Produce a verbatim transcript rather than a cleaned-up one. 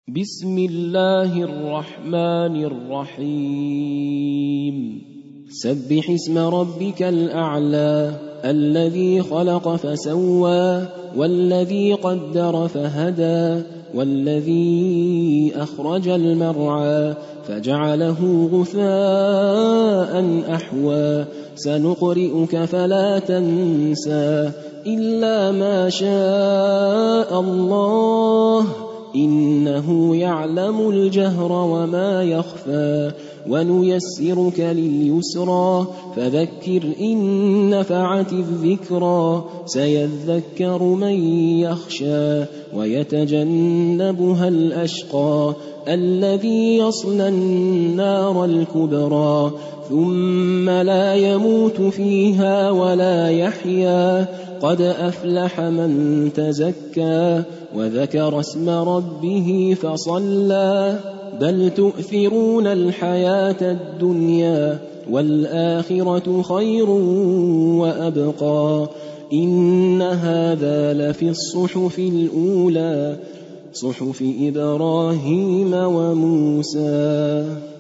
بسم الله الرحمن الرحيم سبح اسم ربك الأعلى الذي خلق فسوى والذي قدر فهدى والذي أخرج المرعى فجعله غثاء أحوى سنقرئك فلا تنسى إلا ما شاء الله إنه يعلم الجهر وما يخفى ونيسرك لليسرى فذكر إن نفعت الذكرى سيذكر من يخشى ويتجنبها الأشقى الذي يصلى النار الكبرى ثم لا يموت فيها ولا يحيا قد أفلح من تزكى وذكر اسم ربه فصلى بل تؤثرون الحياة الدنيا والآخرة خير وأبقى إن هذا لفي الصحف الأولى صحف إبراهيم وموسى.